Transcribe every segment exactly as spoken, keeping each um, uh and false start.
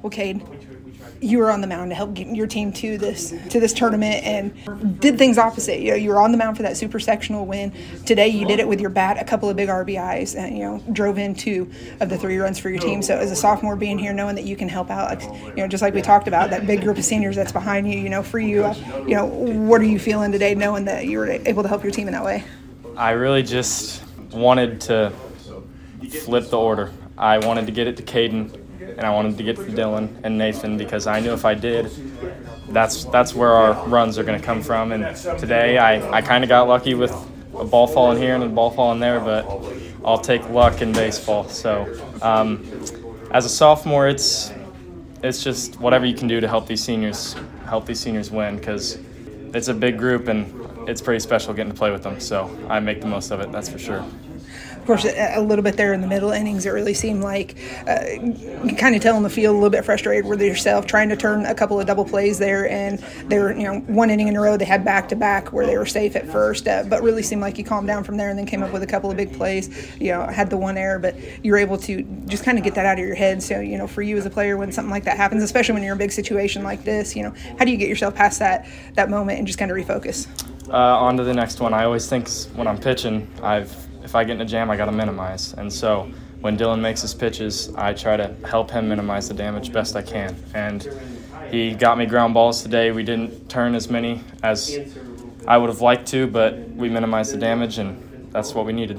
Well, Cade, you were on the mound to help get your team to this to this tournament and did things opposite. You know, you were on the mound for that super sectional win. Today you did it with your bat, a couple of big R B Is, and, you know, drove in two of the three runs for your team. So as a sophomore being here, knowing that you can help out, you know, just like we talked about, that big group of seniors that's behind you, you know, for you, uh, you know, what are you feeling today knowing that you were able to help your team in that way? I really just wanted to flip the order. I wanted to get it to Caden, and I wanted to get to Dylan and Nathan, because I knew if I did, that's that's where our runs are going to come from. And today I, I kind of got lucky with a ball falling here and a ball falling there, but I'll take luck in baseball. So um, as a sophomore, it's it's just whatever you can do to help these seniors help these seniors win, because it's a big group and it's pretty special getting to play with them. So I make the most of it, that's for sure. Of course, a little bit there in the middle innings, it really seemed like uh, you kind of tell in the field a little bit frustrated with yourself, trying to turn a couple of double plays there, and they were, you know, one inning in a row they had back to back where they were safe at first, uh, but really seemed like you calmed down from there and then came up with a couple of big plays. You know, had the one error, but you were able to just kind of get that out of your head. So, you know, for you as a player, when something like that happens, especially when you're in a big situation like this, you know, how do you get yourself past that that moment and just kind of refocus? Uh, on to the next one. I always think when I'm pitching, I've if I get in a jam, I got to minimize. And so when Dylan makes his pitches, I try to help him minimize the damage best I can. And he got me ground balls today. We didn't turn as many as I would have liked to, but we minimized the damage, and that's what we needed.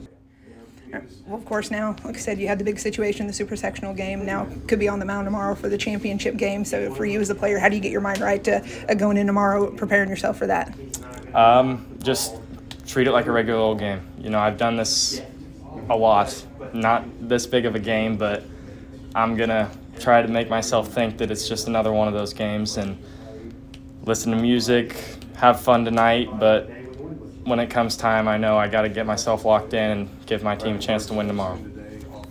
Well, of course, now, like I said, you had the big situation, the super sectional game. Now could be on the mound tomorrow for the championship game. So for you as a player, how do you get your mind right to uh, going in tomorrow, preparing yourself for that? Um, just treat it like a regular old game. You know, I've done this a lot. Not this big of a game, but I'm going to try to make myself think that it's just another one of those games and listen to music, have fun tonight, but when it comes time, I know I got to get myself locked in and give my team a chance to win tomorrow.